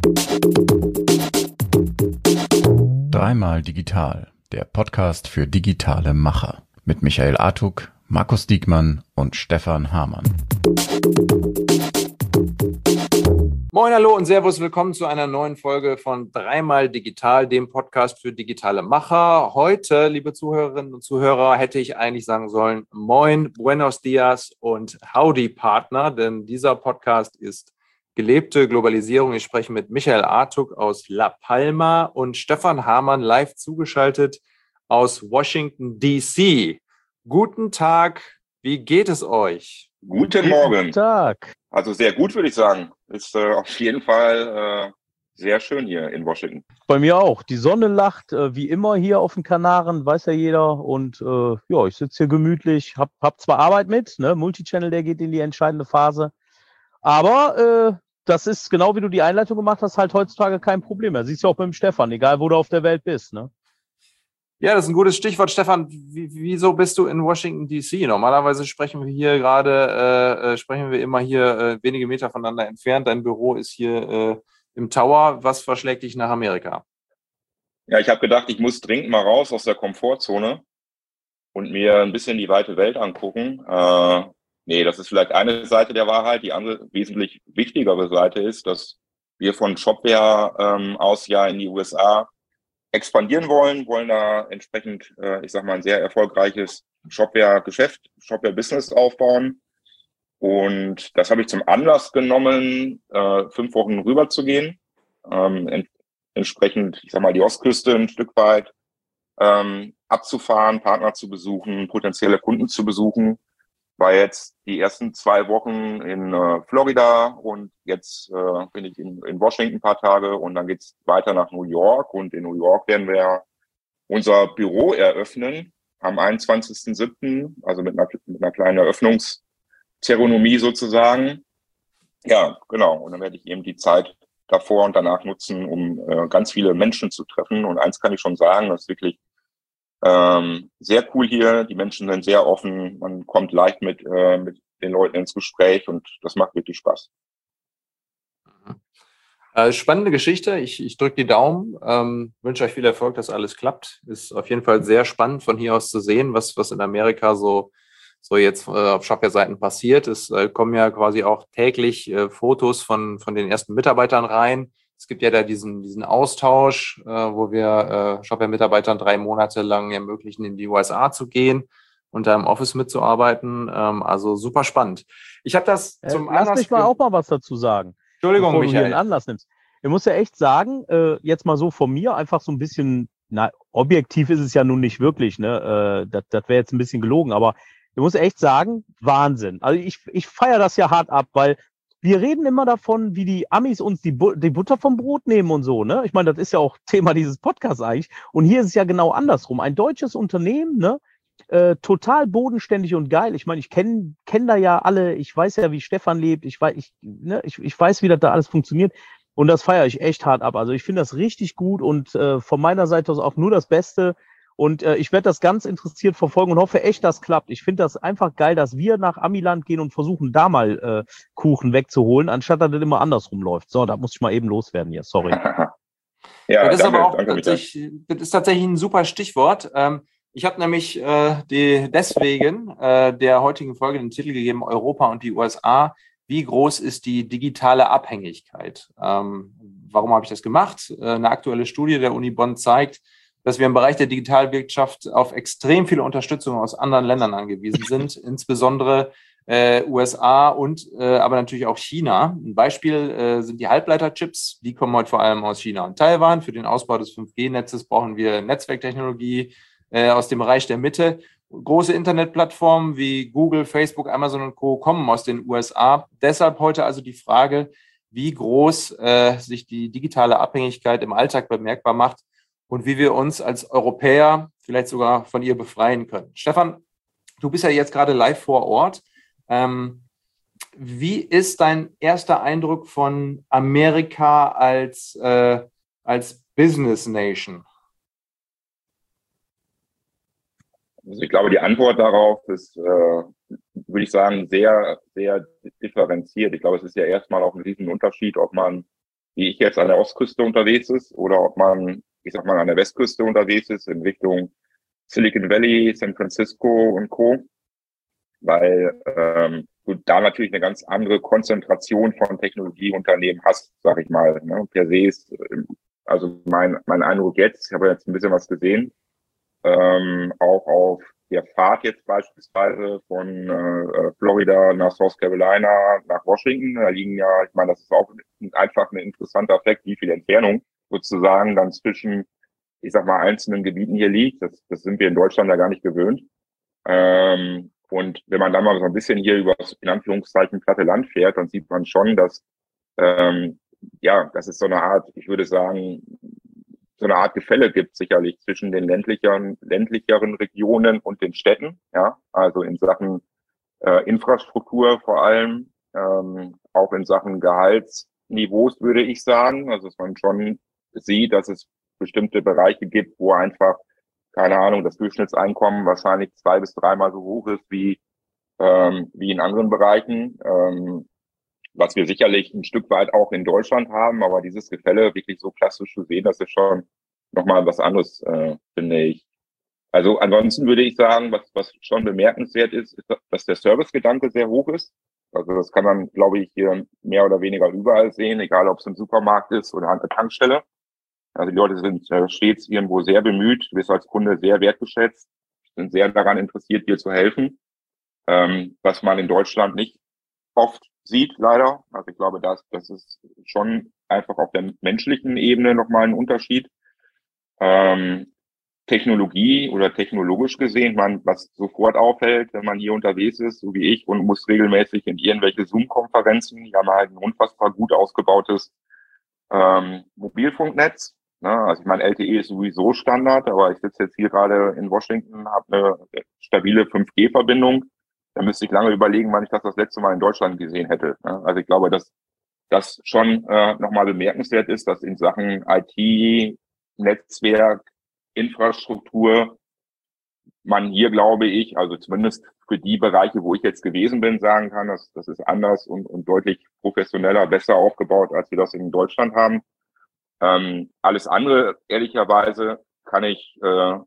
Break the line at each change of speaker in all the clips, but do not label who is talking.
Dreimal digital, der Podcast für digitale Macher mit Michael Artuk, Markus Diekmann und Stefan Hamann.
Moin, hallo und servus, willkommen zu einer neuen Folge von Dreimal digital, dem Podcast für digitale Macher. Heute, liebe Zuhörerinnen und Zuhörer, hätte ich eigentlich sagen sollen, moin, buenos dias und howdy Partner, denn dieser Podcast ist gelebte Globalisierung. Ich spreche mit Michael Artuk aus La Palma und Stefan Hamann live zugeschaltet aus Washington, D.C. Guten Tag, wie geht es euch?
Guten Morgen.
Guten Tag.
Also sehr gut, würde ich sagen. Ist auf jeden Fall sehr schön hier in Washington.
Bei mir auch. Die Sonne lacht, wie immer hier auf den Kanaren, weiß ja jeder. Und ja, ich sitze hier gemütlich, hab zwar Arbeit mit, ne? Multichannel, der geht in die entscheidende Phase. Aber das ist, genau wie du die Einleitung gemacht hast, halt heutzutage kein Problem mehr. Siehst du auch beim Stefan, egal wo du auf der Welt bist, ne?
Ja, das ist ein gutes Stichwort, Stefan. Wieso bist du in Washington, D.C.? Normalerweise sprechen wir immer hier wenige Meter voneinander entfernt. Dein Büro ist hier im Tower. Was verschlägt dich nach Amerika?
Ja, ich habe gedacht, ich muss dringend mal raus aus der Komfortzone und mir ein bisschen die weite Welt angucken. Nee, das ist vielleicht eine Seite der Wahrheit. Die andere, wesentlich wichtigere Seite ist, dass wir von Shopware aus ja in die USA expandieren wollen da entsprechend, ich sag mal, ein sehr erfolgreiches Shopware-Geschäft, Shopware-Business aufbauen. Und das habe ich zum Anlass genommen, 5 Wochen rüber zu gehen, entsprechend, ich sag mal, die Ostküste ein Stück weit abzufahren, Partner zu besuchen, potenzielle Kunden zu besuchen. War jetzt die ersten 2 Wochen in Florida und jetzt bin ich in Washington ein paar Tage und dann geht's weiter nach New York und in New York werden wir unser Büro eröffnen am 21.07., also mit einer kleinen Eröffnungszeremonie sozusagen. Ja, genau. Und dann werde ich eben die Zeit davor und danach nutzen, um ganz viele Menschen zu treffen. Und eins kann ich schon sagen, das ist wirklich sehr cool hier. Die Menschen sind sehr offen. Man kommt leicht mit den Leuten ins Gespräch und das macht wirklich Spaß.
Spannende Geschichte. Ich drücke die Daumen. Wünsche euch viel Erfolg, dass alles klappt. Ist auf jeden Fall sehr spannend von hier aus zu sehen, was in Amerika so jetzt auf Shopware-Seiten passiert. Es kommen ja quasi auch täglich Fotos von den ersten Mitarbeitern rein. Es gibt ja da diesen Austausch, wo wir Shopware-Mitarbeitern 3 Monate lang ermöglichen, in die USA zu gehen und da im Office mitzuarbeiten. Also super spannend. Ich habe das zum Anlass...
Lass mich mal auch mal was dazu sagen.
Entschuldigung,
bevor
Michael.
du hier einen Anlass nimmst. Ich muss ja echt sagen, jetzt mal so von mir, einfach so ein bisschen, objektiv ist es ja nun nicht wirklich, ne? Das wäre jetzt ein bisschen gelogen, aber ich muss echt sagen, Wahnsinn. Also ich feiere das ja hart ab, weil wir reden immer davon, wie die Amis uns die Butter vom Brot nehmen und so, ne? Ich meine, das ist ja auch Thema dieses Podcasts eigentlich. Und hier ist es ja genau andersrum. Ein deutsches Unternehmen, ne? Total bodenständig und geil. Ich meine, ich kenn da ja alle, ich weiß ja, wie Stefan lebt, ich weiß, wie das da alles funktioniert. Und das feiere ich echt hart ab. Also ich finde das richtig gut und von meiner Seite aus auch nur das Beste. Und ich werde das ganz interessiert verfolgen und hoffe echt, das klappt. Ich finde das einfach geil, dass wir nach Amiland gehen und versuchen, da mal Kuchen wegzuholen, anstatt dass das immer andersrum läuft. So, da muss ich mal eben loswerden hier, sorry.
Ja,
das ist
danke,
aber auch
danke,
das ist tatsächlich ein super Stichwort. Ich habe nämlich deswegen der heutigen Folge den Titel gegeben, Europa und die USA. Wie groß ist die digitale Abhängigkeit? Warum habe ich das gemacht? Eine aktuelle Studie der Uni Bonn zeigt, dass wir im Bereich der Digitalwirtschaft auf extrem viele Unterstützung aus anderen Ländern angewiesen sind, insbesondere USA und aber natürlich auch China. Ein Beispiel sind die Halbleiterchips. Die kommen heute vor allem aus China und Taiwan. Für den Ausbau des 5G-Netzes brauchen wir Netzwerktechnologie aus dem Bereich der Mitte. Große Internetplattformen wie Google, Facebook, Amazon und Co. kommen aus den USA. Deshalb heute also die Frage, wie groß sich die digitale Abhängigkeit im Alltag bemerkbar macht und wie wir uns als Europäer vielleicht sogar von ihr befreien können. Stefan, du bist ja jetzt gerade live vor Ort. Wie ist dein erster Eindruck von Amerika als Business Nation?
Also ich glaube, die Antwort darauf ist, würde ich sagen, sehr, sehr differenziert. Ich glaube, es ist ja erstmal auch ein Riesenunterschied, ob man wie ich jetzt an der Ostküste unterwegs ist oder ob man, ich sag mal, an der Westküste unterwegs ist in Richtung Silicon Valley, San Francisco und Co., weil du da natürlich eine ganz andere Konzentration von Technologieunternehmen hast, sag ich mal. Ne? Per se ist, also mein Eindruck jetzt, ich habe jetzt ein bisschen was gesehen, auch auf der Fahrt jetzt beispielsweise von Florida nach South Carolina nach Washington, da liegen ja, ich meine, das ist auch einfach ein interessanter Effekt, wie viel Entfernung sozusagen dann zwischen, ich sag mal, einzelnen Gebieten hier liegt. Das sind wir in Deutschland ja gar nicht gewöhnt. Und wenn man dann mal so ein bisschen hier über das in Anführungszeichen platte Land fährt, dann sieht man schon, dass ja, das ist so eine Art, ich würde sagen, so eine Art Gefälle gibt sicherlich zwischen den ländlicheren Regionen und den Städten, ja, also in Sachen Infrastruktur vor allem, auch in Sachen Gehaltsniveaus würde ich sagen, also dass man schon sieht, dass es bestimmte Bereiche gibt, wo einfach, keine Ahnung, das Durchschnittseinkommen wahrscheinlich 2- bis 3-mal so hoch ist wie in anderen Bereichen, was wir sicherlich ein Stück weit auch in Deutschland haben, aber dieses Gefälle wirklich so klassisch zu sehen, das ist schon nochmal was anderes, finde ich. Also ansonsten würde ich sagen, was schon bemerkenswert ist, dass der Servicegedanke sehr hoch ist. Also das kann man, glaube ich, hier mehr oder weniger überall sehen, egal ob es im Supermarkt ist oder an der Tankstelle. Also die Leute sind stets irgendwo sehr bemüht, du bist als Kunde sehr wertgeschätzt, sind sehr daran interessiert, dir zu helfen, was man in Deutschland nicht oft sieht, leider. Also ich glaube, das ist schon einfach auf der menschlichen Ebene nochmal ein Unterschied. Technologie oder technologisch gesehen, was sofort auffällt, wenn man hier unterwegs ist, so wie ich, und muss regelmäßig in irgendwelche Zoom-Konferenzen, die haben halt ein unfassbar gut ausgebautes Mobilfunknetz. Ne? Also ich meine, LTE ist sowieso Standard, aber ich sitze jetzt hier gerade in Washington, habe eine stabile 5G-Verbindung. Da müsste ich lange überlegen, wann ich das letzte Mal in Deutschland gesehen hätte. Ne? Also ich glaube, dass das schon nochmal bemerkenswert ist, dass in Sachen IT, Netzwerk, Infrastruktur man hier, glaube ich, also zumindest für die Bereiche, wo ich jetzt gewesen bin, sagen kann, das ist anders und deutlich professioneller, besser aufgebaut, als wir das in Deutschland haben. Alles andere, ehrlicherweise, kann ich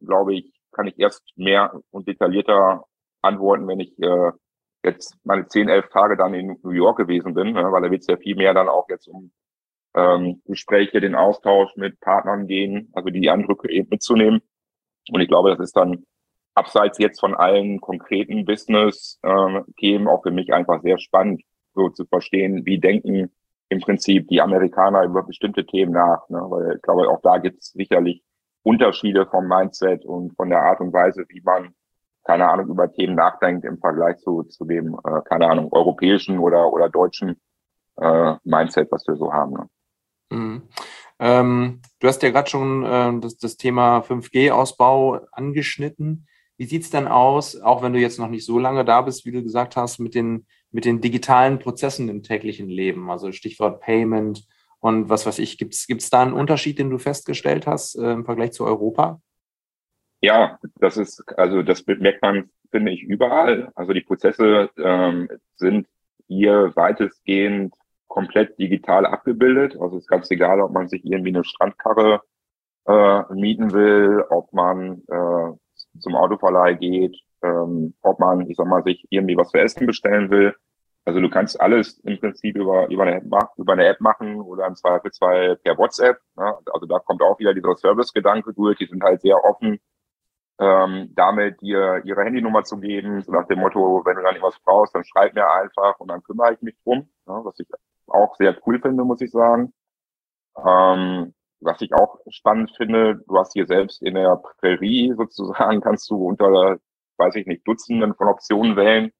erst mehr und detaillierter antworten, wenn ich jetzt meine 10, 11 Tage dann in New York gewesen bin, ne, weil da wird es ja viel mehr dann auch jetzt um Gespräche, den Austausch mit Partnern gehen, also die Eindrücke eben mitzunehmen. Und ich glaube, das ist dann abseits jetzt von allen konkreten Business-Themen auch für mich einfach sehr spannend, so zu verstehen, wie denken im Prinzip die Amerikaner über bestimmte Themen nach. Ne? Weil ich glaube, auch da gibt es sicherlich Unterschiede vom Mindset und von der Art und Weise, wie man, keine Ahnung, über Themen nachdenkt im Vergleich zu dem, keine Ahnung, europäischen oder deutschen Mindset, was wir so haben. Ne?
Mhm. Du hast ja gerade schon das Thema 5G-Ausbau angeschnitten. Wie sieht's denn aus, auch wenn du jetzt noch nicht so lange da bist, wie du gesagt hast, mit den digitalen Prozessen im täglichen Leben? Also Stichwort Payment und was weiß ich. Gibt's da einen Unterschied, den du festgestellt hast im Vergleich zu Europa?
Ja, das merkt man, finde ich, überall. Also die Prozesse sind hier weitestgehend komplett digital abgebildet. Also es ist ganz egal, ob man sich irgendwie eine Strandkarre mieten will, ob man zum Autoverleih geht, ob man, ich sag mal, sich irgendwie was zu essen bestellen will. Also du kannst alles im Prinzip über eine App machen oder im Zweifelsfall per WhatsApp. Ne? Also da kommt auch wieder dieser Service-Gedanke durch. Die sind halt sehr offen, damit dir ihre Handynummer zu geben, so nach dem Motto, wenn du dann etwas brauchst, dann schreib mir einfach und dann kümmere ich mich drum. Ne? Was ich auch sehr cool finde, muss ich sagen. Was ich auch spannend finde, du hast hier selbst in der Prärie sozusagen, kannst du unter, weiß ich nicht, Dutzenden von Optionen wählen,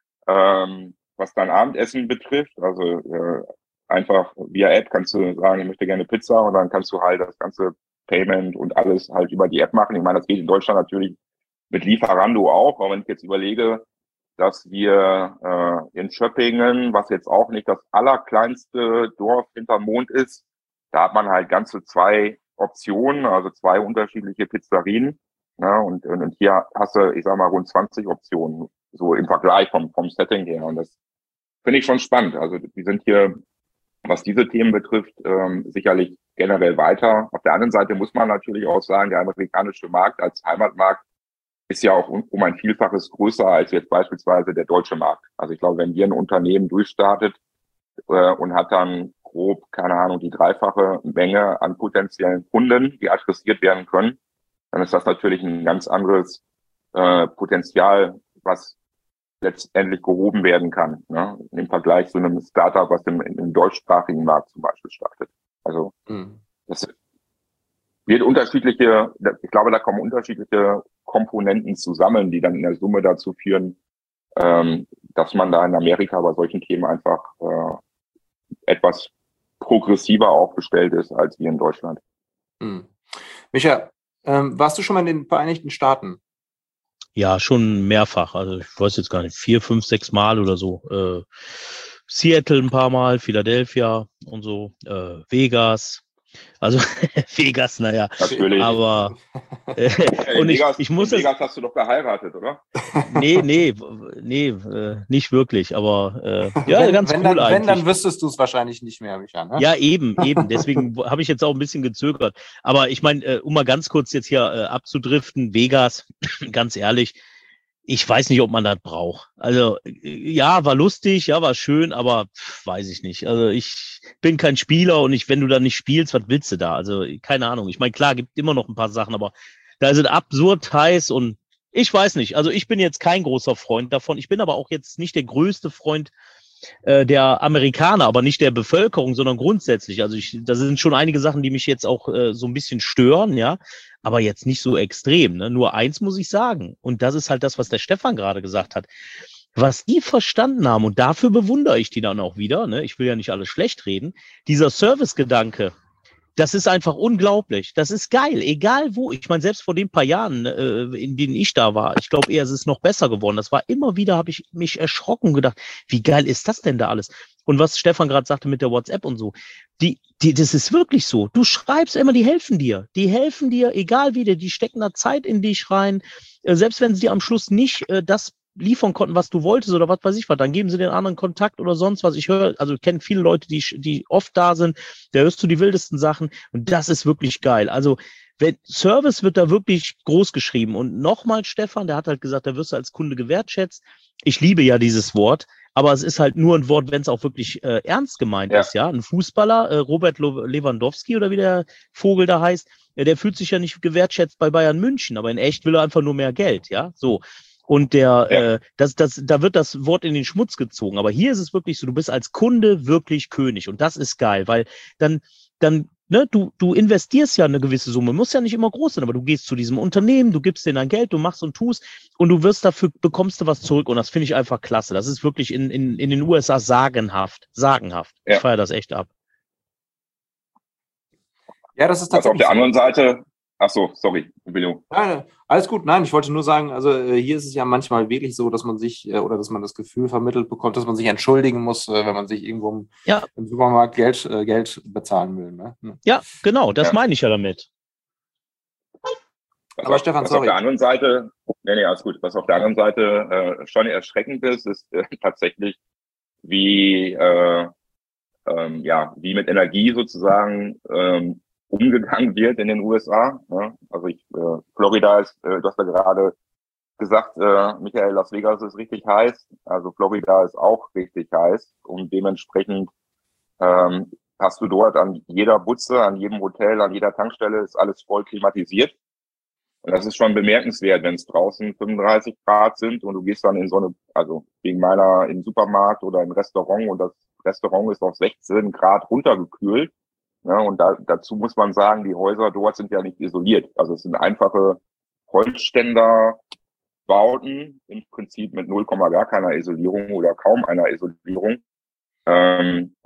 was dein Abendessen betrifft. Also einfach via App kannst du sagen, ich möchte gerne Pizza und dann kannst du halt das ganze Payment und alles halt über die App machen. Ich meine, das geht in Deutschland natürlich mit Lieferando auch, aber wenn ich jetzt überlege, dass wir in Schöppingen, was jetzt auch nicht das allerkleinste Dorf hinterm Mond ist, da hat man halt ganze 2 Optionen, also 2 unterschiedliche Pizzerien. Ja, und hier hast du, ich sag mal, rund 20 Optionen, so im Vergleich vom Setting her. Und das finde ich schon spannend. Also die sind hier was diese Themen betrifft, sicherlich generell weiter. Auf der anderen Seite muss man natürlich auch sagen, der amerikanische Markt als Heimatmarkt ist ja auch um ein Vielfaches größer als jetzt beispielsweise der deutsche Markt. Also ich glaube, wenn hier ein Unternehmen durchstartet und hat dann grob, keine Ahnung, die dreifache Menge an potenziellen Kunden, die adressiert werden können, dann ist das natürlich ein ganz anderes Potenzial, was letztendlich gehoben werden kann, ne? Im Vergleich zu einem Startup, was im deutschsprachigen Markt zum Beispiel startet. Also das wird unterschiedliche, ich glaube, da kommen unterschiedliche Komponenten zusammen, die dann in der Summe dazu führen, dass man da in Amerika bei solchen Themen einfach etwas progressiver aufgestellt ist als wir in Deutschland.
Micha, warst du schon mal in den Vereinigten Staaten?
Ja, schon mehrfach. Also ich weiß jetzt gar nicht, 4, 5, 6 Mal oder so. Seattle ein paar Mal, Philadelphia und so, Vegas. Also Vegas, naja.
Natürlich.
Aber
und
ich muss
in Vegas hast du doch geheiratet, oder?
Nee, nicht wirklich. Aber ja, ganz cool eigentlich.
Wenn, dann wüsstest du es wahrscheinlich nicht mehr, Micha, ne?
Ja, eben. Deswegen habe ich jetzt auch ein bisschen gezögert. Aber ich meine, um mal ganz kurz jetzt hier abzudriften, Vegas, ganz ehrlich, ich weiß nicht, ob man das braucht. Also ja, war lustig, ja, war schön, aber weiß ich nicht. Also ich bin kein Spieler und wenn du da nicht spielst, was willst du da? Also keine Ahnung. Ich meine, klar, gibt immer noch ein paar Sachen, aber da ist es absurd heiß und ich weiß nicht. Also ich bin jetzt kein großer Freund davon. Ich bin aber auch jetzt nicht der größte Freund der Amerikaner, aber nicht der Bevölkerung, sondern grundsätzlich. Also da sind schon einige Sachen, die mich jetzt auch so ein bisschen stören, ja, aber jetzt nicht so extrem. Ne? Nur eins muss ich sagen, und das ist halt das, was der Stefan gerade gesagt hat. Was die verstanden haben, und dafür bewundere ich die dann auch wieder, ne? Ich will ja nicht alles schlecht reden, dieser Service-Gedanke, das ist einfach unglaublich. Das ist geil, egal wo. Ich meine, selbst vor den paar Jahren, in denen ich da war, ich glaube eher, es ist noch besser geworden. Das war immer wieder, habe ich mich erschrocken und gedacht, wie geil ist das denn da alles? Und was Stefan gerade sagte mit der WhatsApp und so, das ist wirklich so. Du schreibst immer, die helfen dir. Die helfen dir, egal wie, die stecken da Zeit in dich rein. Selbst wenn sie dir am Schluss nicht das liefern konnten, was du wolltest oder was weiß ich was, dann geben sie den anderen Kontakt oder sonst was. Ich höre, also ich kenne viele Leute, die oft da sind, da hörst du die wildesten Sachen und das ist wirklich geil. Also Service wird da wirklich groß geschrieben und nochmal Stefan, der hat halt gesagt, da wirst du als Kunde gewertschätzt. Ich liebe ja dieses Wort, aber es ist halt nur ein Wort, wenn es auch wirklich ernst gemeint ist, ja. Ein Fußballer, Robert Lewandowski oder wie der Vogel da heißt, der fühlt sich ja nicht gewertschätzt bei Bayern München, aber in echt will er einfach nur mehr Geld, ja, so. Und da wird das Wort in den Schmutz gezogen. Aber hier ist es wirklich so, du bist als Kunde wirklich König. Und das ist geil, weil dann, ne, du investierst ja eine gewisse Summe, muss ja nicht immer groß sein, aber du gehst zu diesem Unternehmen, du gibst denen dein Geld, du machst und tust und du bekommst du was zurück. Und das finde ich einfach klasse. Das ist wirklich in den USA sagenhaft. Ja. Ich feiere das echt ab.
Ja, das ist tatsächlich.
Also auf der anderen Seite, ach so, sorry, William.
Nein, alles gut. Nein, ich wollte nur sagen, also hier ist es ja manchmal wirklich so, dass man sich oder dass man das Gefühl vermittelt bekommt, dass man sich entschuldigen muss, wenn man sich irgendwo im Supermarkt Geld bezahlen will. Ne?
Ja, genau, das meine ich ja damit.
Aber Stefan, sorry.
Auf der anderen Seite, alles gut. Was auf der anderen Seite schon erschreckend ist tatsächlich, wie mit Energie sozusagen umgegangen wird in den USA. Ja? Also Florida ist, du hast ja gerade gesagt, Michael, Las Vegas ist richtig heiß. Also Florida ist auch richtig heiß und dementsprechend hast du dort an jeder Butze, an jedem Hotel, an jeder Tankstelle ist alles voll klimatisiert. Und das ist schon bemerkenswert, wenn es draußen 35 Grad sind und du gehst dann in so eine, also wegen meiner im Supermarkt oder im Restaurant und das Restaurant ist auf 16 Grad runtergekühlt. Ja, und dazu muss man sagen, die Häuser dort sind ja nicht isoliert. Also es sind einfache Holzständerbauten, im Prinzip mit 0, gar keiner Isolierung oder kaum einer Isolierung. Und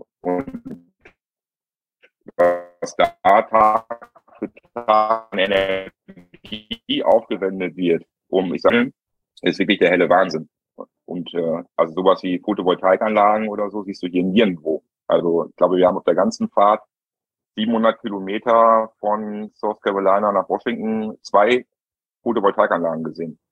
was da Tag für Tag an Energie aufgewendet wird, ist wirklich der helle Wahnsinn. Und also sowas wie Photovoltaikanlagen oder so siehst du hier nirgendwo. Also ich glaube, wir haben auf der ganzen Fahrt 700 Kilometer von South Carolina nach Washington 2 Photovoltaikanlagen gesehen.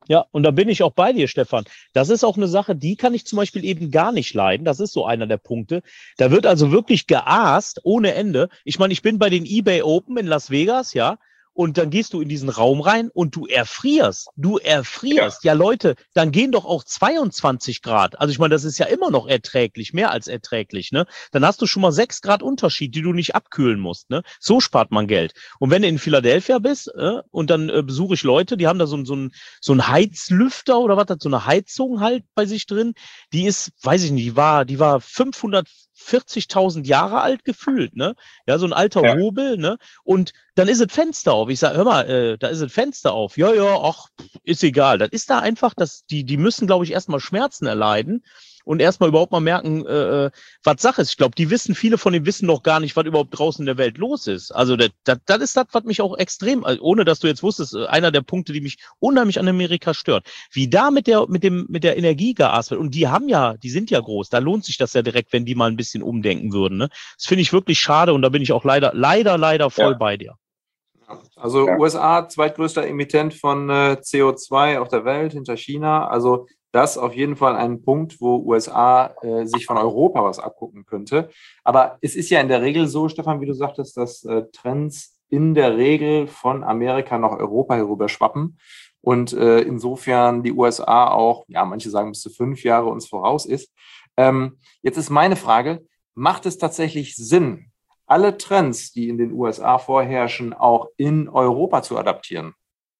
Ja, und da bin ich auch bei dir, Stefan. Das ist auch eine Sache, die kann ich zum Beispiel eben gar nicht leiden. Das ist so einer der Punkte. Da wird also wirklich geaßt ohne Ende. Ich meine, ich bin bei den eBay Open in Las Vegas, ja. Und dann gehst du in diesen Raum rein und du erfrierst. Du erfrierst. Ja, Leute, dann gehen doch auch 22 Grad. Also ich meine, das ist ja immer noch erträglich, mehr als erträglich, ne? Dann hast du schon mal 6 Grad Unterschied, die du nicht abkühlen musst, ne? So spart man Geld. Und wenn du in Philadelphia bist, und dann besuche ich Leute, die haben da so ein Heizlüfter oder was, hat so eine Heizung halt bei sich drin. Die ist, weiß ich nicht, die war 540.000 Jahre alt gefühlt, ne? Ja, so ein alter Hobel, ne? Und dann ist das Fenster auf. Ich sage, hör mal, da ist das Fenster auf. Ja, ja, ach, ist egal. Das ist da einfach, die müssen, glaube ich, erstmal Schmerzen erleiden und erstmal überhaupt mal merken, was Sache ist. Ich glaube, viele von denen wissen noch gar nicht, was überhaupt draußen in der Welt los ist. Also das ist das, was mich auch extrem, ohne dass du jetzt wusstest, einer der Punkte, die mich unheimlich an Amerika stört. Wie da mit der Energie geaßt wird. Und die sind ja groß. Da lohnt sich das ja direkt, wenn die mal ein bisschen umdenken würden. Ne? Das finde ich wirklich schade und da bin ich auch leider voll bei dir.
Also USA, zweitgrößter Emittent von CO2 auf der Welt hinter China. Also das auf jeden Fall ein Punkt, wo USA sich von Europa was abgucken könnte. Aber es ist ja in der Regel so, Stefan, wie du sagtest, dass Trends in der Regel von Amerika nach Europa herüber schwappen. Und insofern die USA auch, ja, manche sagen bis zu 5 Jahre uns voraus ist. Jetzt ist meine Frage, macht es tatsächlich Sinn, alle Trends, die in den USA vorherrschen, auch in Europa zu adaptieren?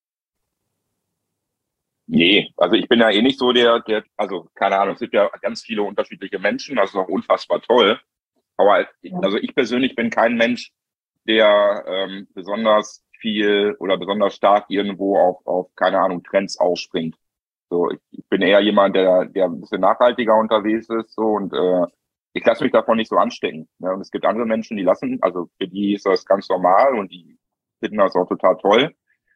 Nee, also ich bin ja eh nicht so also keine Ahnung, es gibt ja ganz viele unterschiedliche Menschen, das ist auch unfassbar toll. Aber also ich persönlich bin kein Mensch, der besonders viel oder besonders stark irgendwo auf keine Ahnung, Trends ausspringt. So, ich bin eher jemand, der ein bisschen nachhaltiger unterwegs ist, so, und ich lasse mich davon nicht so anstecken. Ne? Und es gibt andere Menschen, also für die ist das ganz normal und die finden das auch total toll.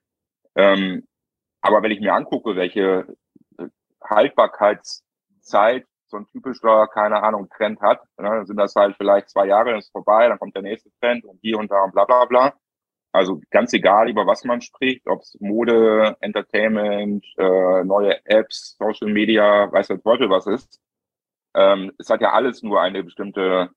Aber wenn ich mir angucke, welche Haltbarkeitszeit so ein typischer, keine Ahnung, Trend hat, ne, dann sind das halt vielleicht 2 Jahre, dann ist vorbei, dann kommt der nächste Trend und hier und da und bla bla bla. Also ganz egal, über was man spricht, ob es Mode, Entertainment, neue Apps, Social Media, weiß der Teufel was ist. Es hat ja alles nur eine bestimmte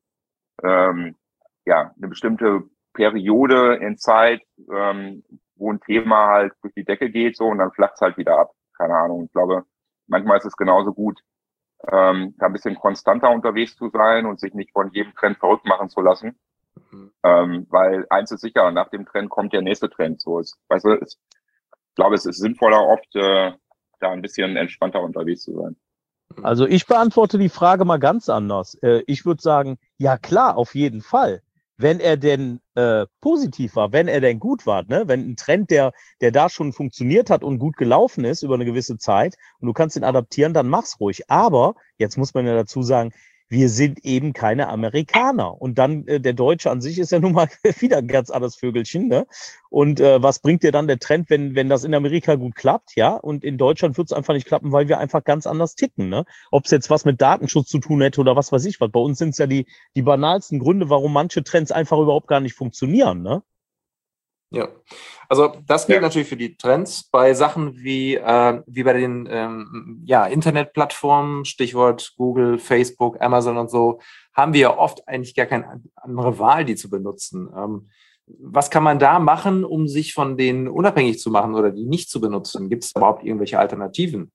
Periode in Zeit, wo ein Thema halt durch die Decke geht, so, und dann flacht es halt wieder ab. Keine Ahnung. Ich glaube, manchmal ist es genauso gut, da ein bisschen konstanter unterwegs zu sein und sich nicht von jedem Trend verrückt machen zu lassen. Weil eins ist sicher, nach dem Trend kommt der nächste Trend. So ist, weißt du, ich glaube, es ist sinnvoller, oft da ein bisschen entspannter unterwegs zu sein.
Also ich beantworte die Frage mal ganz anders. Ich würde sagen, ja klar, auf jeden Fall. Wenn er denn positiv war, wenn er denn gut war, ne? Wenn ein Trend, der da schon funktioniert hat und gut gelaufen ist über eine gewisse Zeit und du kannst ihn adaptieren, dann mach's ruhig. Aber jetzt muss man ja dazu sagen, wir sind eben keine Amerikaner. Und dann, der Deutsche an sich ist ja nun mal wieder ein ganz anderes Vögelchen, ne? Und was bringt dir dann der Trend, wenn das in Amerika gut klappt, ja? Und in Deutschland wird es einfach nicht klappen, weil wir einfach ganz anders ticken, ne? Ob es jetzt was mit Datenschutz zu tun hätte oder was weiß ich was. Bei uns sind es ja die banalsten Gründe, warum manche Trends einfach überhaupt gar nicht funktionieren, ne?
Ja, also das gilt natürlich für die Trends. Bei Sachen wie bei den Internetplattformen, Stichwort Google, Facebook, Amazon und so, haben wir ja oft eigentlich gar keine andere Wahl, die zu benutzen. Was kann man da machen, um sich von denen unabhängig zu machen oder die nicht zu benutzen? Gibt es überhaupt irgendwelche Alternativen?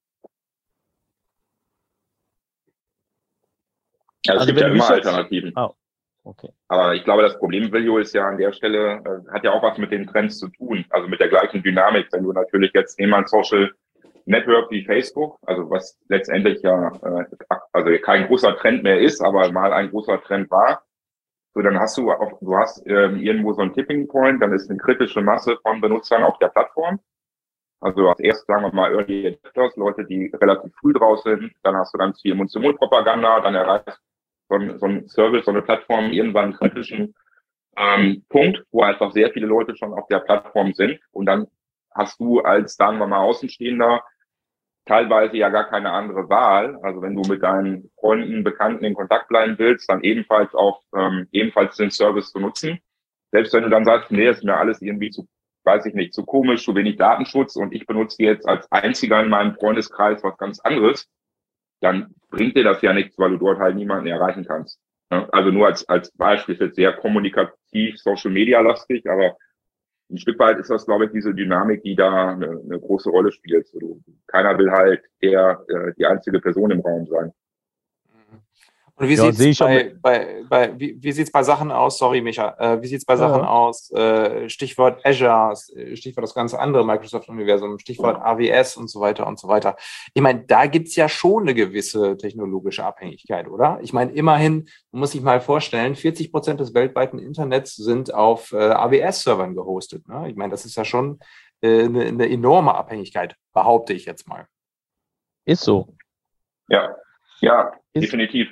Ja, es gibt ja immer Alternativen.
Oh. Okay.
Aber ich glaube, das Problem, Viljo, ist ja an der Stelle, hat ja auch was mit den Trends zu tun, also mit der gleichen Dynamik. Wenn du natürlich jetzt ein Social Network wie Facebook, also was letztendlich ja also kein großer Trend mehr ist, aber mal ein großer Trend war, so dann hast du irgendwo so einen Tipping Point, dann ist eine kritische Masse von Benutzern auf der Plattform. Also du hast erst, sagen wir mal, Early Adopters, Leute, die relativ früh draus sind, dann hast du ganz viel Mund-zu-Mund-Propaganda, dann erreichst so ein Service, so eine Plattform irgendwann einen kritischen Punkt, wo einfach sehr viele Leute schon auf der Plattform sind. Und dann hast du als, sagen wir mal, Außenstehender teilweise ja gar keine andere Wahl. Also wenn du mit deinen Freunden, Bekannten in Kontakt bleiben willst, dann ebenfalls den Service zu nutzen. Selbst wenn du dann sagst, nee, ist mir alles irgendwie zu weiß ich nicht, zu komisch, zu wenig Datenschutz und ich benutze jetzt als einziger in meinem Freundeskreis was ganz anderes, dann bringt dir das ja nichts, weil du dort halt niemanden erreichen kannst. Ja? Also nur als Beispiel, ist jetzt sehr kommunikativ, Social Media lastig, aber ein Stück weit ist das, glaube ich, diese Dynamik, die da eine große Rolle spielt. Also, keiner will halt die einzige Person im Raum sein.
Und wie sieht's wie sieht's bei Sachen aus? Sorry, Micha. Wie sieht's bei Sachen aus? Stichwort Azure, Stichwort das ganze andere Microsoft-Universum, Stichwort AWS und so weiter und so weiter. Ich meine, da gibt's ja schon eine gewisse technologische Abhängigkeit, oder? Ich meine, immerhin, man muss sich mal vorstellen, 40% des weltweiten Internets sind auf AWS-Servern gehostet. Ne? Ich meine, das ist ja schon eine enorme Abhängigkeit, behaupte ich jetzt mal.
Ist so.
Ja, definitiv.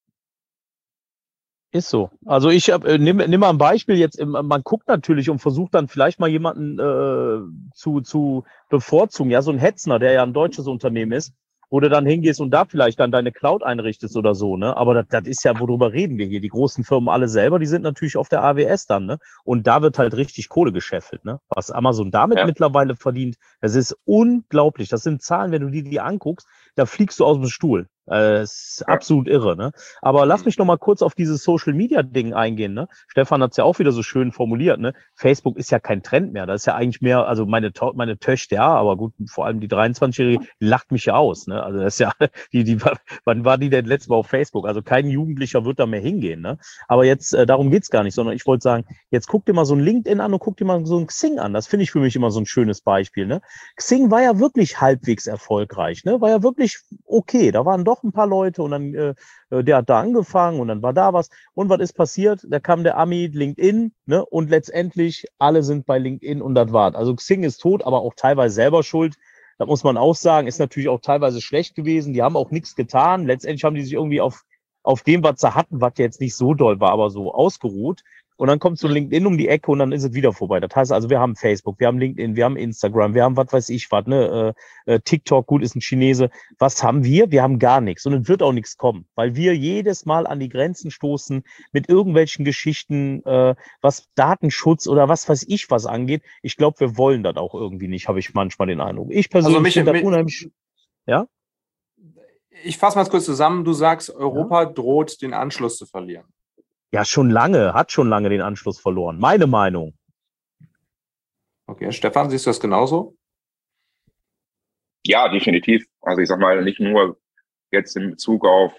Ist so. Also ich nimm mal ein Beispiel jetzt. Man guckt natürlich und versucht dann vielleicht mal jemanden zu bevorzugen. Ja, so ein Hetzner, der ja ein deutsches Unternehmen ist, wo du dann hingehst und da vielleicht dann deine Cloud einrichtest oder so, ne? Aber das ist ja, worüber reden wir hier? Die großen Firmen alle selber, die sind natürlich auf der AWS dann, ne? Und da wird halt richtig Kohle gescheffelt, ne? Was Amazon damit mittlerweile verdient, das ist unglaublich. Das sind Zahlen, wenn du die anguckst, da fliegst du aus dem Stuhl. Das ist absolut irre, ne? Aber lass mich noch mal kurz auf dieses Social-Media-Ding eingehen, ne? Stefan hat es ja auch wieder so schön formuliert, ne? Facebook ist ja kein Trend mehr. Das ist ja eigentlich mehr, also meine Töchter, ja, aber gut, vor allem die 23-Jährige lacht mich ja aus, ne? Also das ist ja, wann war die denn letztes Mal auf Facebook? Also kein Jugendlicher wird da mehr hingehen, ne? Aber jetzt, darum geht's gar nicht, sondern ich wollte sagen, jetzt guck dir mal so ein LinkedIn an und guck dir mal so ein Xing an. Das finde ich für mich immer so ein schönes Beispiel, ne? Xing war ja wirklich halbwegs erfolgreich, ne? War ja wirklich okay. Da waren doch ein paar Leute und dann, der hat da angefangen und dann war da was. Und was ist passiert? Da kam der Ami LinkedIn, ne? Und letztendlich alle sind bei LinkedIn und das war's. Also Xing ist tot, aber auch teilweise selber schuld. Das muss man auch sagen, ist natürlich auch teilweise schlecht gewesen. Die haben auch nichts getan. Letztendlich haben die sich irgendwie auf dem, was sie hatten, was jetzt nicht so doll war, aber so ausgeruht. Und dann kommt so LinkedIn um die Ecke und dann ist es wieder vorbei. Das heißt also, wir haben Facebook, wir haben LinkedIn, wir haben Instagram, wir haben was weiß ich was, ne? TikTok, gut, ist ein Chinese. Was haben wir? Wir haben gar nichts. Und es wird auch nichts kommen, weil wir jedes Mal an die Grenzen stoßen mit irgendwelchen Geschichten, was Datenschutz oder was weiß ich was angeht. Ich glaube, wir wollen das auch irgendwie nicht, habe ich manchmal den Eindruck. Ich persönlich finde das unheimlich. Ja?
Ich fasse mal kurz zusammen. Du sagst, Europa droht, den Anschluss zu verlieren.
Ja, hat schon lange den Anschluss verloren. Meine Meinung.
Okay, Stefan, siehst du das genauso? Ja, definitiv. Also ich sag mal, nicht nur jetzt in Bezug auf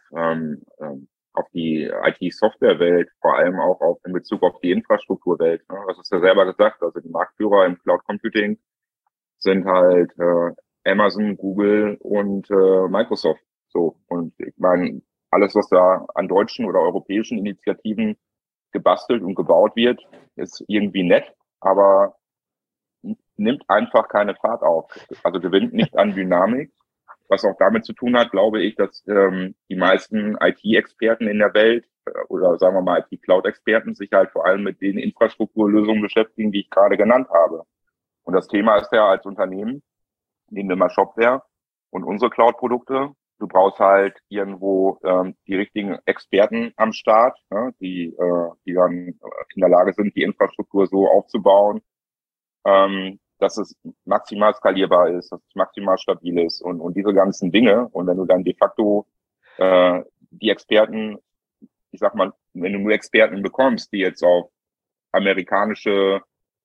die IT-Software-Welt, vor allem auch in Bezug auf die Infrastrukturwelt. Ne? Das hast du ja selber gesagt. Also die Marktführer im Cloud Computing sind halt Amazon, Google und Microsoft. So, und ich meine, alles, was da an deutschen oder europäischen Initiativen gebastelt und gebaut wird, ist irgendwie nett, aber nimmt einfach keine Fahrt auf. Also gewinnt nicht an Dynamik, was auch damit zu tun hat, glaube ich, dass die meisten IT-Experten in der Welt oder sagen wir mal IT-Cloud-Experten sich halt vor allem mit den Infrastrukturlösungen beschäftigen, die ich gerade genannt habe. Und das Thema ist ja als Unternehmen, nehmen wir mal Shopware und unsere Cloud-Produkte. Du brauchst halt irgendwo die richtigen Experten am Start, ne, die dann in der Lage sind, die Infrastruktur so aufzubauen, dass es maximal skalierbar ist, dass es maximal stabil ist und diese ganzen Dinge. Und wenn du dann de facto die Experten, ich sag mal, wenn du nur Experten bekommst, die jetzt auf amerikanische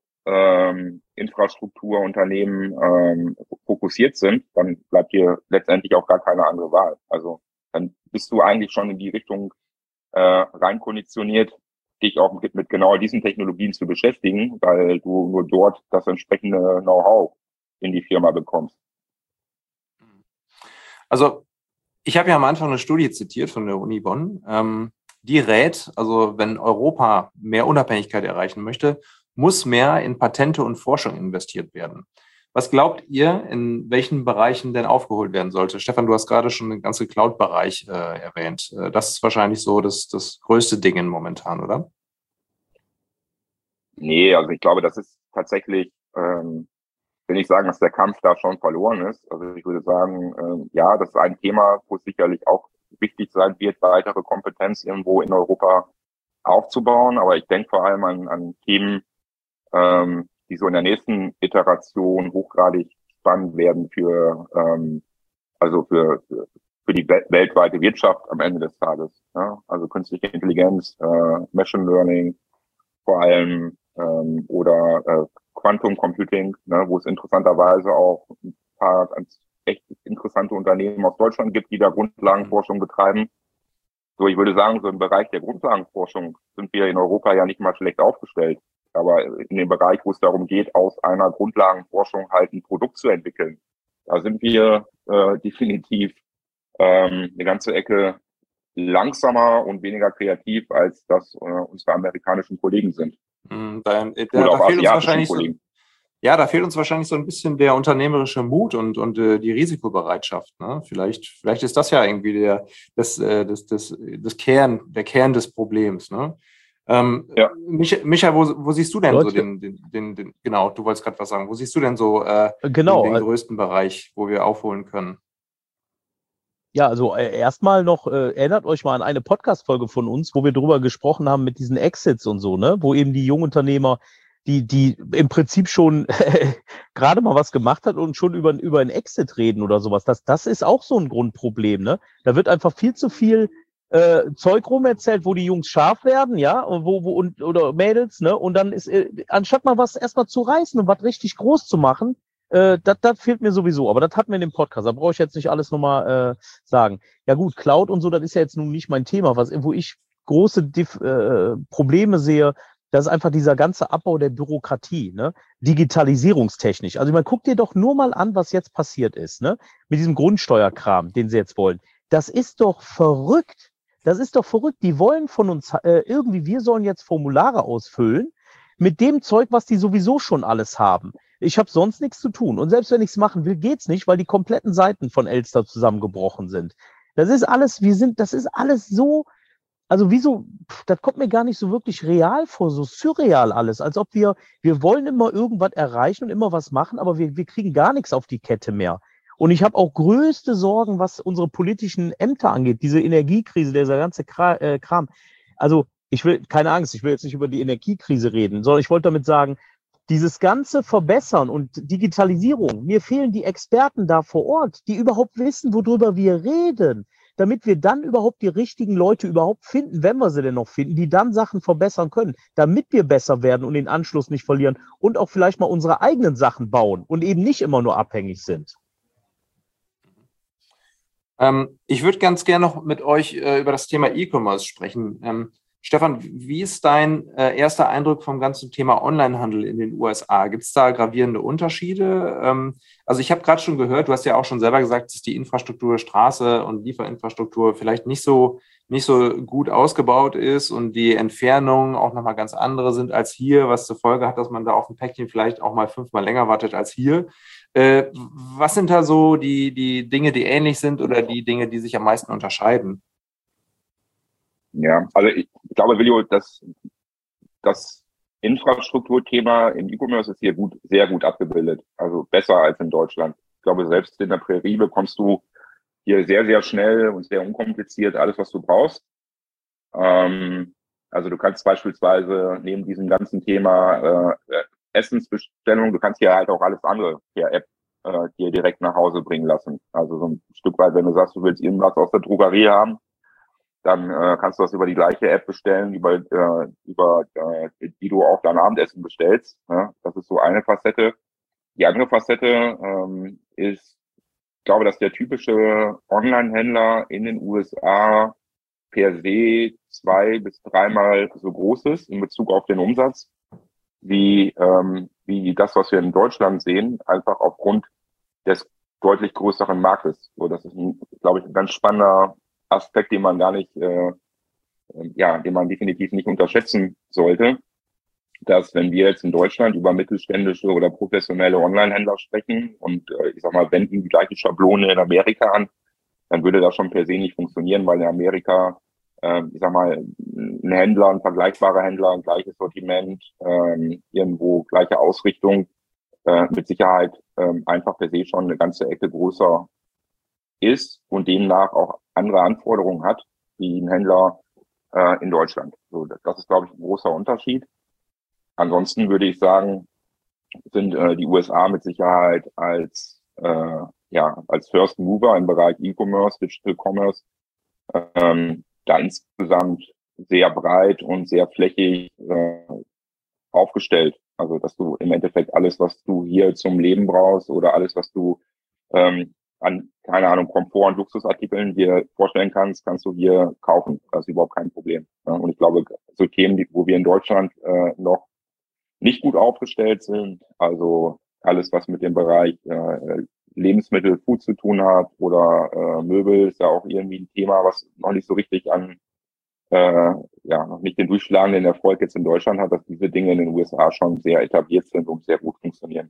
Infrastrukturunternehmen fokussiert sind, dann bleibt dir letztendlich auch gar keine andere Wahl. Also dann bist du eigentlich schon in die Richtung rein konditioniert, dich auch mit genau diesen Technologien zu beschäftigen, weil du nur dort das entsprechende Know-how in die Firma bekommst.
Also ich habe ja am Anfang eine Studie zitiert von der Uni Bonn, die rät, also wenn Europa mehr Unabhängigkeit erreichen möchte, muss mehr in Patente und Forschung investiert werden. Was glaubt ihr, in welchen Bereichen denn aufgeholt werden sollte? Stefan, du hast gerade schon den ganzen Cloud-Bereich erwähnt. Das ist wahrscheinlich so das größte Ding momentan, oder?
Nee, also ich glaube, das ist tatsächlich, will ich sagen, dass der Kampf da schon verloren ist. Also ich würde sagen, ja, das ist ein Thema, wo es sicherlich auch wichtig sein wird, weitere Kompetenz irgendwo in Europa aufzubauen. Aber ich denke vor allem an Themen, die so in der nächsten Iteration hochgradig spannend werden für die weltweite Wirtschaft am Ende des Tages. Ja? Also künstliche Intelligenz, Machine Learning vor allem oder Quantum Computing, ne, wo es interessanterweise auch ein paar ganz echt interessante Unternehmen aus Deutschland gibt, die da Grundlagenforschung betreiben. So, ich würde sagen, so im Bereich der Grundlagenforschung sind wir in Europa ja nicht mal schlecht aufgestellt. Aber in dem Bereich, wo es darum geht, aus einer Grundlagenforschung halt ein Produkt zu entwickeln, da sind wir definitiv eine ganze Ecke langsamer und weniger kreativ, als das unsere amerikanischen Kollegen sind.
Da
Oder auch
fehlt uns
asiatischen
wahrscheinlich
Kollegen.
da fehlt uns wahrscheinlich so ein bisschen der unternehmerische Mut und die Risikobereitschaft. Ne? Vielleicht ist das ja irgendwie der Kern des Problems. Ne?
Ja.
Micha, wo siehst du denn
Leute,
so genau, du wolltest gerade was sagen, wo siehst du denn so
genau,
den größten Bereich, wo wir aufholen können?
ja, also erstmal noch, erinnert euch mal an eine Podcast-Folge von uns, wo wir drüber gesprochen haben mit diesen Exits und so, ne, wo eben die Jungunternehmer, die im Prinzip schon gerade mal was gemacht hat und schon über einen Exit reden oder sowas. Das ist auch so ein Grundproblem, ne? Da wird einfach viel zu viel Zeug rum erzählt, wo die Jungs scharf werden, ja, und oder Mädels, ne? Und dann ist, anstatt mal was erstmal zu reißen und was richtig groß zu machen, das fehlt mir sowieso, aber das hatten wir in dem Podcast, da brauche ich jetzt nicht alles nochmal sagen. Ja gut, Cloud und so, das ist ja jetzt nun nicht mein Thema, wo ich große Probleme sehe, das ist einfach dieser ganze Abbau der Bürokratie, ne? Digitalisierungstechnisch. Also ich meine, guck dir doch nur mal an, was jetzt passiert ist, ne? Mit diesem Grundsteuerkram, den sie jetzt wollen. Das ist doch verrückt. Das ist doch verrückt. Die wollen von uns irgendwie, wir sollen jetzt Formulare ausfüllen mit dem Zeug, was die sowieso schon alles haben. Ich habe sonst nichts zu tun. Und selbst wenn ich es machen will, geht's nicht, weil die kompletten Seiten von Elster zusammengebrochen sind. Das ist alles so, also wieso, das kommt mir gar nicht so wirklich real vor, so surreal alles, als ob wir wollen immer irgendwas erreichen und immer was machen, aber wir kriegen gar nichts auf die Kette mehr. Und ich habe auch größte Sorgen, was unsere politischen Ämter angeht, diese Energiekrise, dieser ganze Kram. Also keine Angst, ich will jetzt nicht über die Energiekrise reden, sondern ich wollte damit sagen, dieses ganze Verbessern und Digitalisierung, mir fehlen die Experten da vor Ort, die überhaupt wissen, worüber wir reden, damit wir dann überhaupt die richtigen Leute überhaupt finden, wenn wir sie denn noch finden, die dann Sachen verbessern können, damit wir besser werden und den Anschluss nicht verlieren und auch vielleicht mal unsere eigenen Sachen bauen und eben nicht immer nur abhängig sind.
Ich würde ganz gerne noch mit euch über das Thema E-Commerce sprechen. Stefan, wie ist dein erster Eindruck vom ganzen Thema Onlinehandel in den USA? Gibt es da gravierende Unterschiede? Also ich habe gerade schon gehört, du hast ja auch schon selber gesagt, dass die Infrastruktur, Straße und Lieferinfrastruktur vielleicht nicht so gut ausgebaut ist und die Entfernungen auch nochmal ganz andere sind als hier, was zur Folge hat, dass man da auf ein Päckchen vielleicht auch mal 5-mal länger wartet als hier. Was sind da so die Dinge, die ähnlich sind oder die Dinge, die sich am meisten unterscheiden?
Ja, also ich glaube, Willio, das Infrastrukturthema im E-Commerce ist hier sehr gut abgebildet. Also besser als in Deutschland. Ich glaube, selbst in der Prärie bekommst du hier sehr, sehr schnell und sehr unkompliziert alles, was du brauchst. Also du kannst beispielsweise neben diesem ganzen Thema Essensbestellung, du kannst hier halt auch alles andere per App dir direkt nach Hause bringen lassen. Also so ein Stück weit, wenn du sagst, du willst irgendwas aus der Drogerie haben, dann kannst du das über die gleiche App bestellen, über die du auch dein Abendessen bestellst. Ne? Das ist so eine Facette. Die andere Facette ist, ich glaube, dass der typische Online-Händler in den USA per se 2- bis 3-mal so groß ist in Bezug auf den Umsatz, wie das, was wir in Deutschland sehen, einfach aufgrund des deutlich größeren Marktes. So, das ist, glaube ich, ein ganz spannender Aspekt, den man den man definitiv nicht unterschätzen sollte, dass wenn wir jetzt in Deutschland über mittelständische oder professionelle Online-Händler sprechen und ich sag mal, wenden die gleiche Schablone in Amerika an, dann würde das schon per se nicht funktionieren, weil in Amerika, ich sag mal, ein vergleichbarer Händler, ein gleiches Sortiment, irgendwo gleiche Ausrichtung, mit Sicherheit einfach per se schon eine ganze Ecke größer ist und demnach auch andere Anforderungen hat, wie ein Händler in Deutschland. So, das ist, glaube ich, ein großer Unterschied. Ansonsten würde ich sagen, sind die USA mit Sicherheit als First Mover im Bereich E-Commerce, Digital Commerce, da insgesamt sehr breit und sehr flächig aufgestellt. Also, dass du im Endeffekt alles, was du hier zum Leben brauchst oder alles, was du an, keine Ahnung, Komfort- und Luxusartikeln dir vorstellen kannst, kannst du hier kaufen. Das ist überhaupt kein Problem. Ja, und ich glaube, so Themen, wo wir in Deutschland noch nicht gut aufgestellt sind, also alles, was mit dem Bereich Lebensmittel, Food zu tun hat oder Möbel, ist ja auch irgendwie ein Thema, was noch nicht so richtig noch nicht den durchschlagenden Erfolg jetzt in Deutschland hat, dass diese Dinge in den USA schon sehr etabliert sind und sehr gut funktionieren.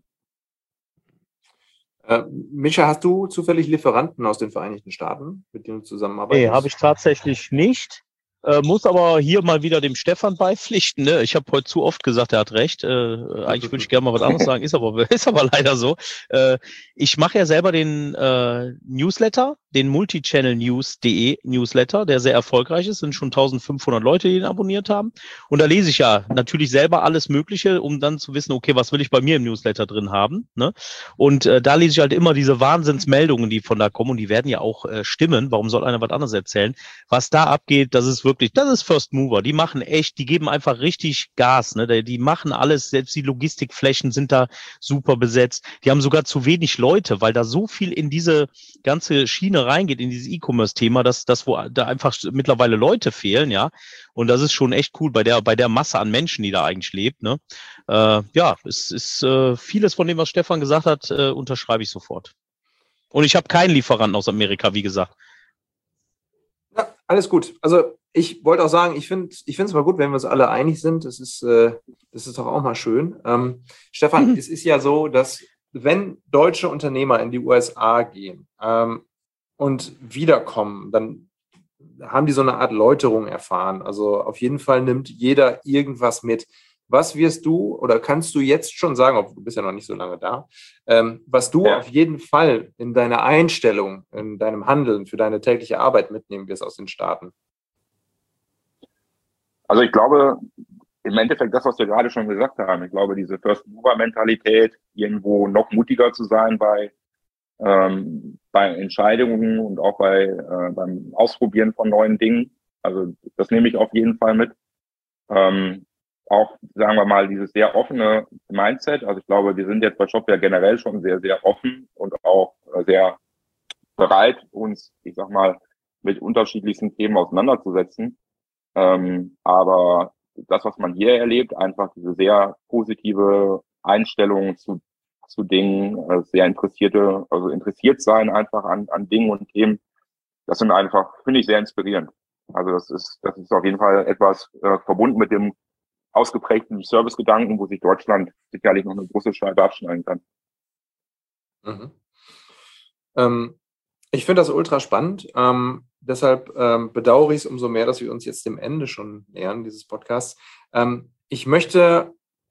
Micha, hast du zufällig Lieferanten aus den Vereinigten Staaten, mit denen du zusammenarbeitest?
Nee, habe ich tatsächlich nicht. Muss aber hier mal wieder dem Stefan beipflichten. Ne? Ich habe heute zu oft gesagt, er hat recht. Eigentlich würde ich gerne mal was anderes sagen, ist aber leider so. Ich mache ja selber den Newsletter, den Multichannel-News.de Newsletter, der sehr erfolgreich ist. Sind schon 1500 Leute, die ihn abonniert haben. Und da lese ich ja natürlich selber alles Mögliche, um dann zu wissen, okay, was will ich bei mir im Newsletter drin haben. Ne? Und da lese ich halt immer diese Wahnsinnsmeldungen, die von da kommen. Und die werden ja auch stimmen. Warum soll einer was anderes erzählen? Was da abgeht, das ist First Mover. Die machen echt, die geben einfach richtig Gas. Ne? Die machen alles, selbst die Logistikflächen sind da super besetzt. Die haben sogar zu wenig Leute, weil da so viel in diese ganze Schiene reingeht, in dieses E-Commerce-Thema, dass wo da einfach mittlerweile Leute fehlen, ja. Und das ist schon echt cool bei der Masse an Menschen, die da eigentlich lebt. Ne? Es ist vieles von dem, was Stefan gesagt hat, unterschreibe ich sofort. Und ich habe keinen Lieferanten aus Amerika, wie gesagt.
Ja, alles gut. Also ich wollte auch sagen, ich finde es mal gut, wenn wir uns alle einig sind. Das ist doch auch mal schön. Stefan, es ist ja so, dass wenn deutsche Unternehmer in die USA gehen und wiederkommen, dann haben die so eine Art Läuterung erfahren. Also auf jeden Fall nimmt jeder irgendwas mit. Was wirst du oder kannst du jetzt schon sagen, obwohl du bist ja noch nicht so lange da, was du auf jeden Fall in deiner Einstellung, in deinem Handeln für deine tägliche Arbeit mitnehmen wirst aus den Staaten?
Also ich glaube, im Endeffekt das, was wir gerade schon gesagt haben, ich glaube, diese First-Mover-Mentalität, irgendwo noch mutiger zu sein bei Entscheidungen und auch beim Ausprobieren von neuen Dingen. Also das nehme ich auf jeden Fall mit. Auch, sagen wir mal, dieses sehr offene Mindset. Also ich glaube, wir sind jetzt bei Shopware generell schon sehr, sehr offen und auch sehr bereit, uns, ich sag mal, mit unterschiedlichsten Themen auseinanderzusetzen. Aber das, was man hier erlebt, einfach diese sehr positive Einstellung zu Dingen, sehr interessiert sein einfach an Dingen und Themen, das sind einfach, finde ich, sehr inspirierend. Also das ist auf jeden Fall etwas verbunden mit dem ausgeprägten Servicegedanken, wo sich Deutschland sicherlich noch eine große Scheibe abschneiden kann.
Ich finde das ultra spannend. Deshalb bedauere ich es umso mehr, dass wir uns jetzt dem Ende schon nähern, dieses Podcasts. Ich möchte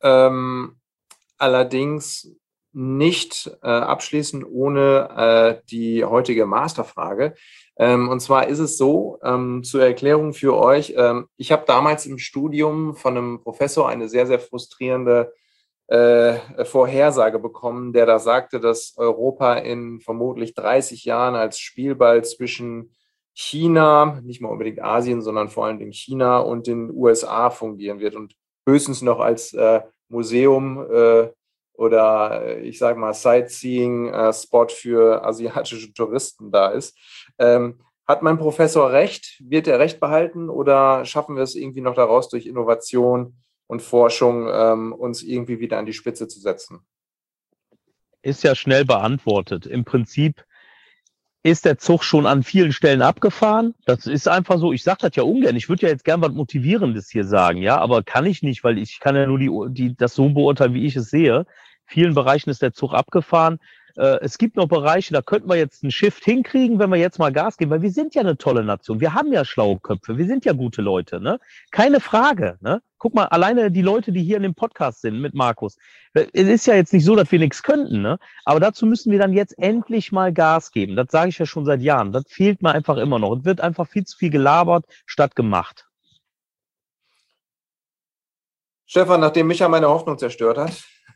allerdings nicht abschließen ohne die heutige Masterfrage. Und zwar ist es so, zur Erklärung für euch, ich habe damals im Studium von einem Professor eine sehr, sehr frustrierende Vorhersage bekommen, der da sagte, dass Europa in vermutlich 30 Jahren als Spielball zwischen China, nicht mal unbedingt Asien, sondern vor allen Dingen China und den USA fungieren wird und höchstens noch als Museum oder ich sage mal Sightseeing-Spot für asiatische Touristen da ist. Hat mein Professor recht? Wird er recht behalten oder schaffen wir es irgendwie noch daraus durch Innovation und Forschung uns irgendwie wieder an die Spitze zu setzen?
Ist ja schnell beantwortet. Im Prinzip ist der Zug schon an vielen Stellen abgefahren. Das ist einfach so. Ich sage das ja ungern. Ich würde ja jetzt gern was Motivierendes hier sagen, ja, aber kann ich nicht, weil ich kann ja nur das so beurteilen, wie ich es sehe. In vielen Bereichen ist der Zug abgefahren. Es gibt noch Bereiche, da könnten wir jetzt einen Shift hinkriegen, wenn wir jetzt mal Gas geben, weil wir sind ja eine tolle Nation. Wir haben ja schlaue Köpfe, wir sind ja gute Leute, ne? Keine Frage, ne? Guck mal, alleine die Leute, die hier in dem Podcast sind mit Markus. Es ist ja jetzt nicht so, dass wir nichts könnten, ne? Aber dazu müssen wir dann jetzt endlich mal Gas geben. Das sage ich ja schon seit Jahren. Das fehlt mir einfach immer noch. Es wird einfach viel zu viel gelabert, statt gemacht.
Stefan, nachdem Micha meine Hoffnung zerstört hat,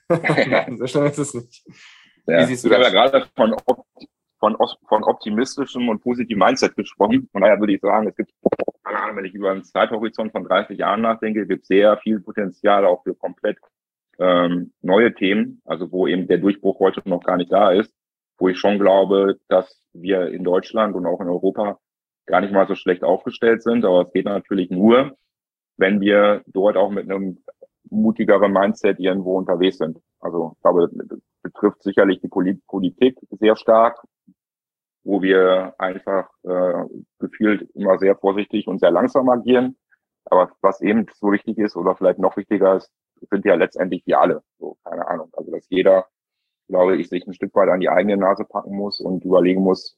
So schlimm ist es nicht.
Ja, ich habe ja gerade von optimistischem und positivem Mindset gesprochen. Von daher würde ich sagen, es gibt, keine Ahnung, wenn ich über einen Zeithorizont von 30 Jahren nachdenke, gibt es sehr viel Potenzial auch für komplett neue Themen, also wo eben der Durchbruch heute noch gar nicht da ist, wo ich schon glaube, dass wir in Deutschland und auch in Europa gar nicht mal so schlecht aufgestellt sind. Aber es geht natürlich nur, wenn wir dort auch mit einem mutigeren Mindset irgendwo unterwegs sind. Also ich glaube, das betrifft sicherlich die Politik sehr stark, wo wir einfach gefühlt immer sehr vorsichtig und sehr langsam agieren. Aber was eben so wichtig ist oder vielleicht noch wichtiger ist, sind ja letztendlich wir alle. So, keine Ahnung. Also dass jeder, glaube ich, sich ein Stück weit an die eigene Nase packen muss und überlegen muss,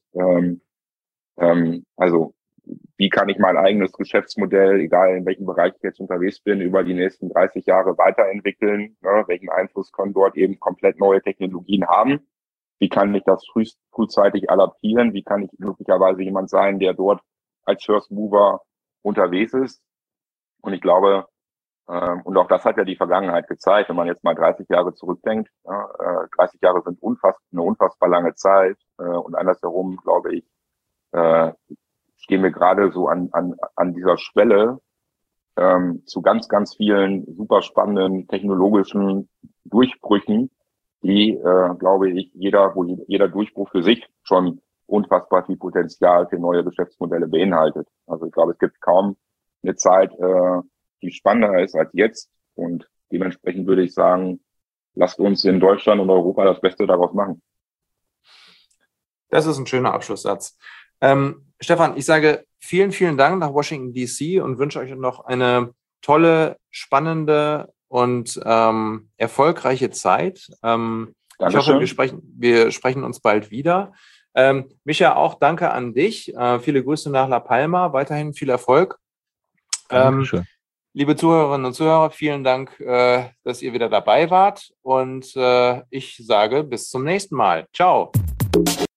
also wie kann ich mein eigenes Geschäftsmodell, egal in welchem Bereich ich jetzt unterwegs bin, über die nächsten 30 Jahre weiterentwickeln? Ne? Welchen Einfluss können dort eben komplett neue Technologien haben? Wie kann ich das frühzeitig adaptieren? Wie kann ich möglicherweise jemand sein, der dort als First Mover unterwegs ist? Und ich glaube, und auch das hat ja die Vergangenheit gezeigt, wenn man jetzt mal 30 Jahre zurückdenkt. 30 Jahre sind eine unfassbar lange Zeit. Und andersherum, glaube ich, stehen wir gerade so an dieser Schwelle zu ganz, ganz vielen super spannenden technologischen Durchbrüchen, die, glaube ich, jeder Durchbruch für sich schon unfassbar viel Potenzial für neue Geschäftsmodelle beinhaltet. Also ich glaube, es gibt kaum eine Zeit, die spannender ist als jetzt. Und dementsprechend würde ich sagen, lasst uns in Deutschland und Europa das Beste daraus machen.
Das ist ein schöner Abschlusssatz. Stefan, ich sage vielen, vielen Dank nach Washington, D.C. und wünsche euch noch eine tolle, spannende und erfolgreiche Zeit. Ich hoffe, wir sprechen uns bald wieder. Micha, auch danke an dich. Viele Grüße nach La Palma. Weiterhin viel Erfolg.
Dankeschön.
Liebe Zuhörerinnen und Zuhörer, vielen Dank, dass ihr wieder dabei wart. Und ich sage bis zum nächsten Mal. Ciao.